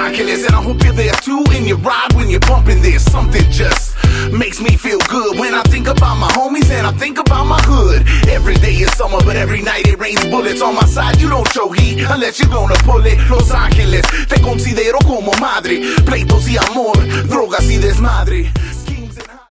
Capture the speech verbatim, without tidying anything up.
Angeles, and I hope you're there too. In your ride when you're bumping this, something just makes me feel good when I think about my homies and I think about my hood. Every day is summer, but every night it rains bullets. On my side, you don't show heat unless you're gonna pull it. Los Ángeles, te considero como madre. Pleitos y amor, drogas y desmadre.